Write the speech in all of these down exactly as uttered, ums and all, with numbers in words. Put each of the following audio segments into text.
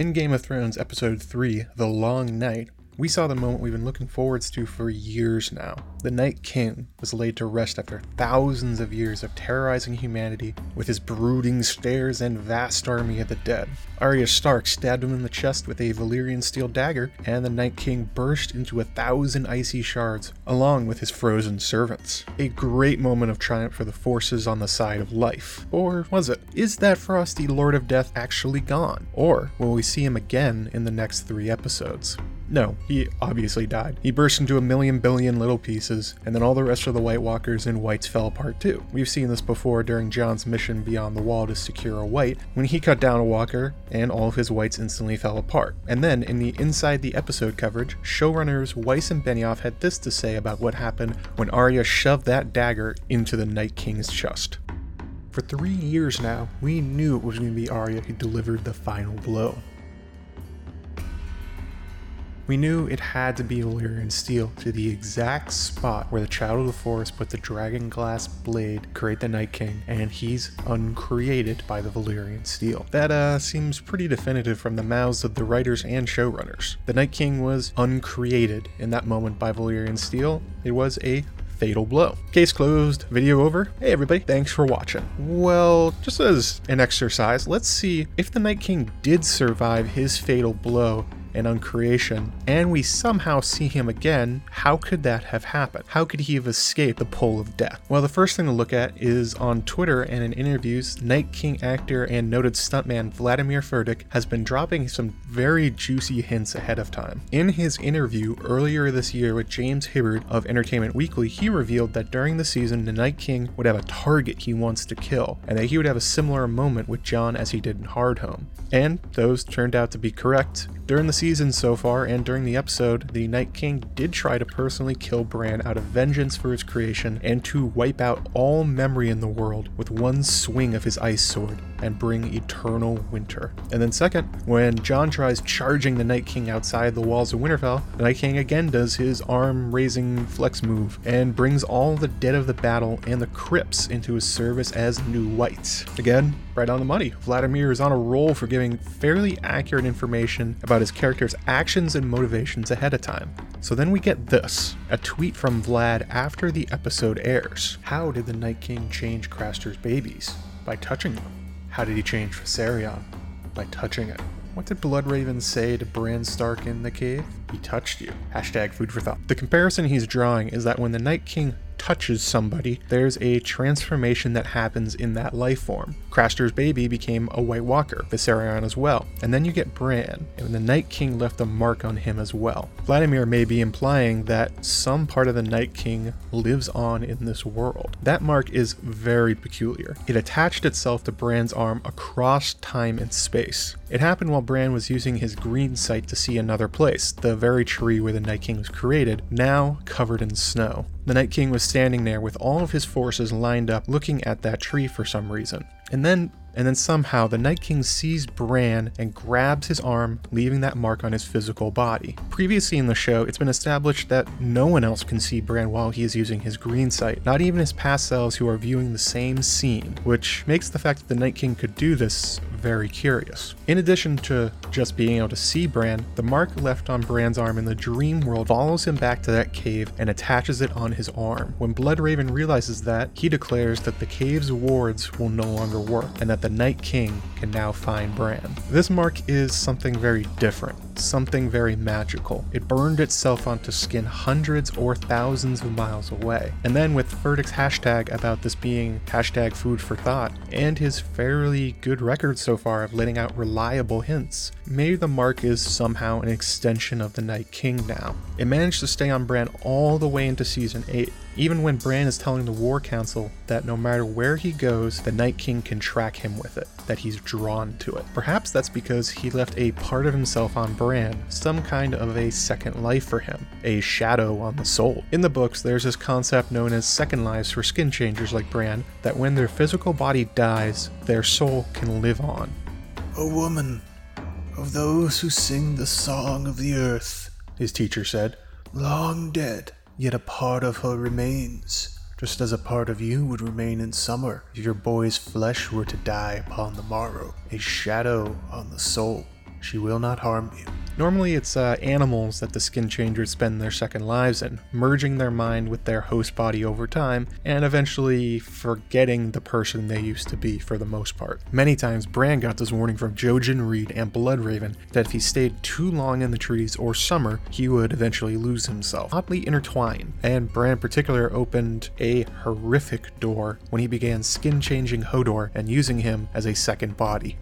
In Game of Thrones Episode three, The Long Night, we saw the moment we've been looking forward to for years now. The Night King was laid to rest after thousands of years of terrorizing humanity with his brooding stares and vast army of the dead. Arya Stark stabbed him in the chest with a Valyrian steel dagger, and the Night King burst into a thousand icy shards, along with his frozen servants. A great moment of triumph for the forces on the side of life. Or was it? Is that frosty Lord of Death actually gone? Or will we see him again in the next three episodes? No, he obviously died. He burst into a million billion little pieces, and then all the rest of the White Walkers and Whites fell apart too. We've seen this before during Jon's mission beyond the wall to secure a White, when he cut down a Walker, and all of his Whites instantly fell apart. And then, in the Inside the Episode coverage, showrunners Weiss and Benioff had this to say about what happened when Arya shoved that dagger into the Night King's chest. For three years now, we knew it was going to be Arya who delivered the final blow. We knew it had to be Valyrian steel to the exact spot where the Child of the Forest put the dragon glass blade to create the Night King, and he's uncreated by the Valyrian steel. That uh, seems pretty definitive from the mouths of the writers and showrunners. The Night King was uncreated in that moment by Valyrian steel. It was a fatal blow. Case closed, video over. Hey everybody, thanks for watching. Well, just as an exercise, let's see if the Night King did survive his fatal blow and uncreation, and we somehow see him again. How could that have happened? How could he have escaped the pull of death? Well, the first thing to look at is on Twitter and in interviews, Night King actor and noted stuntman Vladimir Furdik has been dropping some very juicy hints ahead of time. In his interview earlier this year with James Hibbard of Entertainment Weekly, he revealed that during the season, the Night King would have a target he wants to kill, and that he would have a similar moment with Jon as he did in Hardhome. And those turned out to be correct. During the season so far, and during the episode, the Night King did try to personally kill Bran out of vengeance for his creation and to wipe out all memory in the world with one swing of his ice sword and bring eternal winter. And then second, when Jon tries charging the Night King outside the walls of Winterfell, the Night King again does his arm-raising flex move and brings all the dead of the battle and the crypts into his service as new Whites. Again, right on the money. Vladimir is on a roll for giving fairly accurate information about his character's actions and motivations ahead of time. So then we get this, a tweet from Vlad after the episode airs. How did the Night King change Craster's babies? By touching them. How did he change Viserion? By touching it. What did Bloodraven say to Bran Stark in the cave? He touched you. Hashtag food for thought. The comparison he's drawing is that when the Night King touches somebody, there's a transformation that happens in that life form. Craster's baby became a White Walker, Viserion as well, and then you get Bran, and the Night King left a mark on him as well. Vladimir may be implying that some part of the Night King lives on in this world. That mark is very peculiar. It attached itself to Bran's arm across time and space. It happened while Bran was using his green sight to see another place, the very tree where the Night King was created, now covered in snow. The Night King was standing there with all of his forces lined up looking at that tree for some reason. And then And then somehow the Night King sees Bran and grabs his arm, leaving that mark on his physical body. Previously in the show, it's been established that no one else can see Bran while he is using his green sight, not even his past selves who are viewing the same scene, which makes the fact that the Night King could do this very curious. In addition to just being able to see Bran, the mark left on Bran's arm in the dream world follows him back to that cave and attaches it on his arm. When Bloodraven realizes that, he declares that the cave's wards will no longer work, and that the Night King can now find Bran. This mark is something very different, something very magical. It burned itself onto skin hundreds or thousands of miles away. And then with Furdik's hashtag about this being hashtag food for thought, and his fairly good record so far of letting out reliable hints, maybe the mark is somehow an extension of the Night King now. It managed to stay on Bran all the way into season eight, even when Bran is telling the War Council that no matter where he goes, the Night King can track him with it, that he's drawn to it. Perhaps that's because he left a part of himself on Bran, some kind of a second life for him, a shadow on the soul. In the books, there's this concept known as second lives for skin changers like Bran, that when their physical body dies, their soul can live on. A woman of those who sing the song of the earth, his teacher said, long dead, yet a part of her remains, just as a part of you would remain in summer if your boy's flesh were to die upon the morrow, a shadow on the soul. She will not harm you. Normally it's uh, animals that the skin changers spend their second lives in, merging their mind with their host body over time, and eventually forgetting the person they used to be for the most part. Many times Bran got this warning from Jojen, Reed, and Bloodraven that if he stayed too long in the trees or summer, he would eventually lose himself. Oddly intertwined, and Bran in particular opened a horrific door when he began skin changing Hodor and using him as a second body.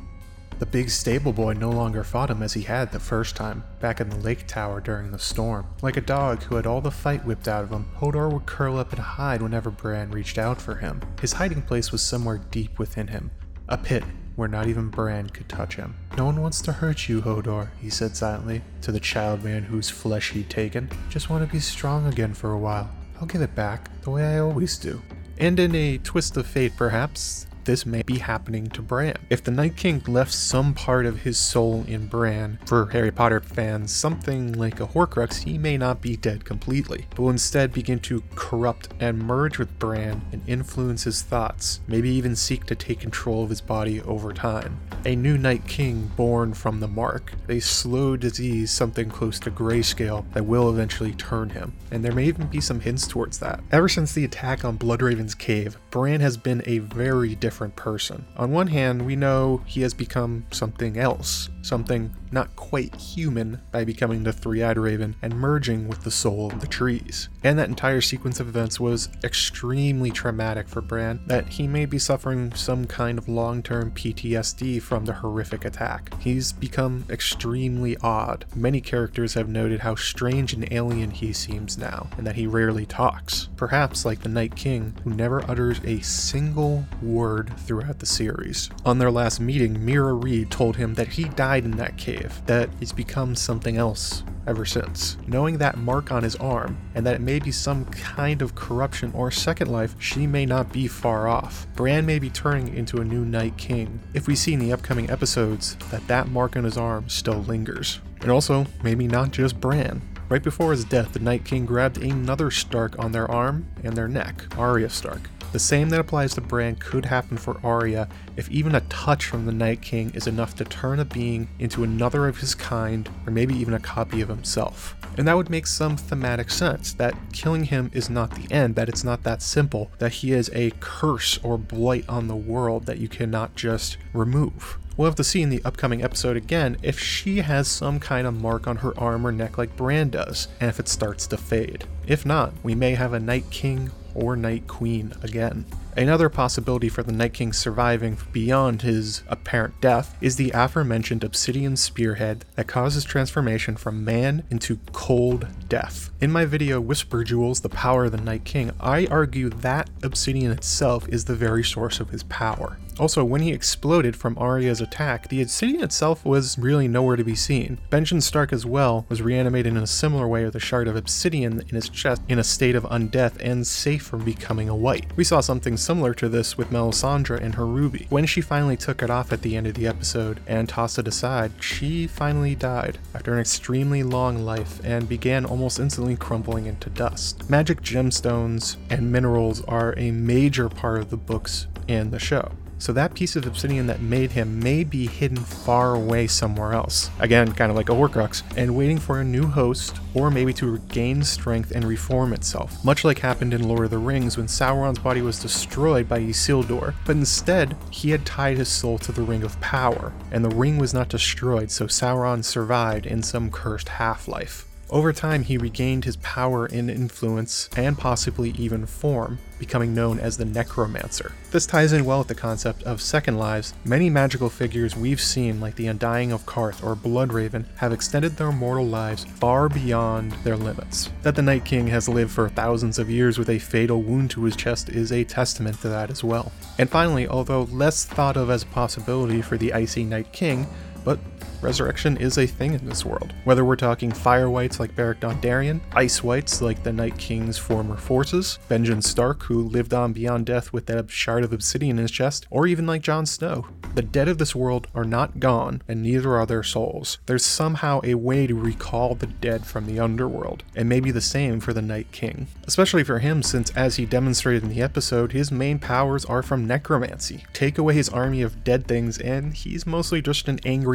The big stable boy no longer fought him as he had the first time, back in the lake tower during the storm. Like a dog who had all the fight whipped out of him, Hodor would curl up and hide whenever Bran reached out for him. His hiding place was somewhere deep within him, a pit where not even Bran could touch him. "No one wants to hurt you, Hodor," he said silently to the child man whose flesh he'd taken. "Just want to be strong again for a while. I'll give it back, the way I always do." And in a twist of fate perhaps, this may be happening to Bran. If the Night King left some part of his soul in Bran, for Harry Potter fans, something like a Horcrux, he may not be dead completely, but will instead begin to corrupt and merge with Bran and influence his thoughts, maybe even seek to take control of his body over time. A new Night King born from the Mark, a slow disease something close to grayscale that will eventually turn him, and there may even be some hints towards that. Ever since the attack on Bloodraven's cave, Bran has been a very different person. On one hand, we know he has become something else, something not quite human by becoming the Three-Eyed Raven and merging with the soul of the trees. And that entire sequence of events was extremely traumatic for Bran, that he may be suffering some kind of long-term P T S D from the horrific attack. He's become extremely odd. Many characters have noted how strange and alien he seems now, and that he rarely talks. Perhaps like the Night King, who never utters a single word throughout the series. On their last meeting, Meera Reed told him that he died in that cave, that he's become something else ever since. Knowing that mark on his arm, and that it may be some kind of corruption or second life, she may not be far off. Bran may be turning into a new Night King, if we see in the upcoming episodes that that mark on his arm still lingers. And also, maybe not just Bran. Right before his death, the Night King grabbed another Stark on their arm and their neck, Arya Stark. The same that applies to Bran could happen for Arya if even a touch from the Night King is enough to turn a being into another of his kind, or maybe even a copy of himself. And that would make some thematic sense, that killing him is not the end, that it's not that simple, that he is a curse or blight on the world that you cannot just remove. We'll have to see in the upcoming episode again if she has some kind of mark on her arm or neck like Bran does, and if it starts to fade. If not, we may have a Night King or Night Queen again. Another possibility for the Night King surviving beyond his apparent death is the aforementioned obsidian spearhead that causes transformation from man into cold death. In my video Whisper Jewels, the Power of the Night King, I argue that obsidian itself is the very source of his power. Also, when he exploded from Arya's attack, the obsidian itself was really nowhere to be seen. Benjen Stark as well was reanimated in a similar way with a shard of obsidian in his chest in a state of undeath and safe from becoming a wight. We saw something similar to this with Melisandre and her ruby. When she finally took it off at the end of the episode and tossed it aside, she finally died after an extremely long life and began almost instantly crumbling into dust. Magic gemstones and minerals are a major part of the books and the show. So that piece of obsidian that made him may be hidden far away somewhere else. Again, kind of like a Horcrux, and waiting for a new host, or maybe to regain strength and reform itself. Much like happened in Lord of the Rings when Sauron's body was destroyed by Isildur, but instead, he had tied his soul to the Ring of Power, and the ring was not destroyed, so Sauron survived in some cursed half-life. Over time, he regained his power and influence, and possibly even form, becoming known as the Necromancer. This ties in well with the concept of second lives. Many magical figures we've seen, like the Undying of Qarth or Bloodraven, have extended their mortal lives far beyond their limits. That the Night King has lived for thousands of years with a fatal wound to his chest is a testament to that as well. And finally, although less thought of as a possibility for the Icy Night King, but resurrection is a thing in this world. Whether we're talking fire wights like Beric Dondarrion, ice wights like the Night King's former forces, Benjen Stark who lived on beyond death with that shard of obsidian in his chest, or even like Jon Snow. The dead of this world are not gone, and neither are their souls. There's somehow a way to recall the dead from the underworld, and maybe the same for the Night King. Especially for him, since as he demonstrated in the episode, his main powers are from necromancy. Take away his army of dead things and he's mostly just an angry popsicle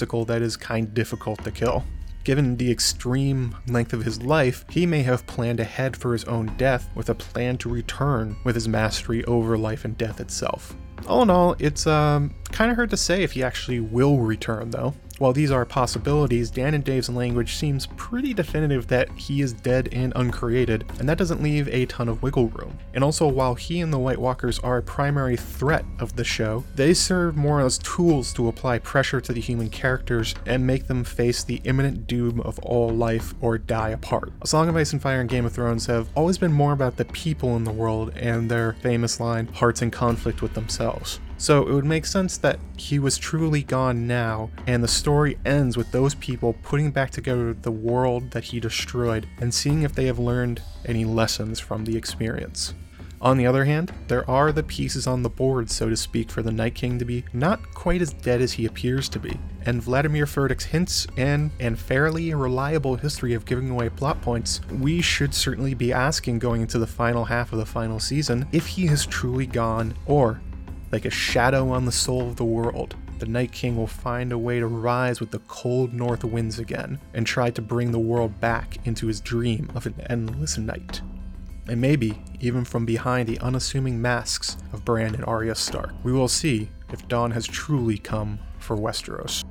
obstacle that is kind of difficult to kill. Given the extreme length of his life, he may have planned ahead for his own death with a plan to return with his mastery over life and death itself. All in all, it's um, kind of hard to say if he actually will return though. While these are possibilities, Dan and Dave's language seems pretty definitive that he is dead and uncreated, and that doesn't leave a ton of wiggle room. And also, while he and the White Walkers are a primary threat of the show, they serve more as tools to apply pressure to the human characters and make them face the imminent doom of all life or die apart. A Song of Ice and Fire and Game of Thrones have always been more about the people in the world and their famous line, hearts in conflict with themselves. So it would make sense that he was truly gone now, and the story ends with those people putting back together the world that he destroyed and seeing if they have learned any lessons from the experience. On the other hand, there are the pieces on the board, so to speak, for the Night King to be not quite as dead as he appears to be, and Vladimir Furtick's hints and, and fairly reliable history of giving away plot points, we should certainly be asking going into the final half of the final season if he has truly gone, or like a shadow on the soul of the world, the Night King will find a way to rise with the cold north winds again and try to bring the world back into his dream of an endless night. And maybe even from behind the unassuming masks of Bran and Arya Stark, we will see if dawn has truly come for Westeros.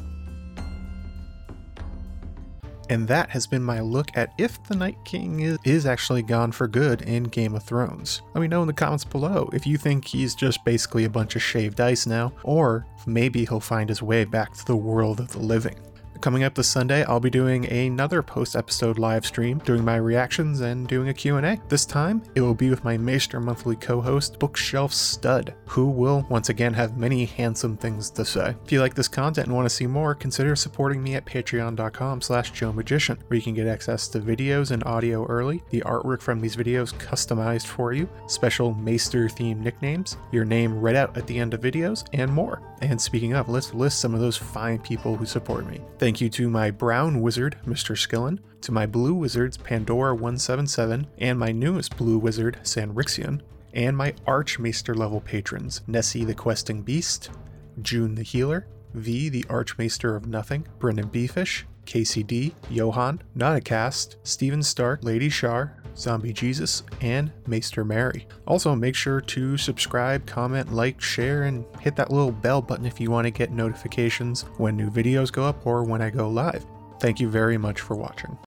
And that has been my look at if the Night King is, is actually gone for good in Game of Thrones. Let me know in the comments below if you think he's just basically a bunch of shaved ice now, or if maybe he'll find his way back to the world of the living. Coming up this Sunday, I'll be doing another post-episode live stream, doing my reactions and doing a Q and A. This time, it will be with my Maester Monthly co-host, Bookshelf Stud, who will once again have many handsome things to say. If you like this content and want to see more, consider supporting me at patreon.com slash Joe Magician, where you can get access to videos and audio early, the artwork from these videos customized for you, special Maester-themed nicknames, your name read out at the end of videos, and more. And speaking of, let's list some of those fine people who support me. Thank you to my brown wizard, Mister Skillen, to my blue wizards, Pandora one seven seven, and my newest blue wizard, Sanrixion, and my Archmaester level patrons, Nessie the Questing Beast, June the Healer, V the Archmaester of Nothing, Brendan Beefish, K C D, Johan, Nauticast, Steven Stark, Lady Shar, Zombie Jesus, and Maester Mary. Also, make sure to subscribe, comment, like, share, and hit that little bell button if you want to get notifications when new videos go up or when I go live. Thank you very much for watching.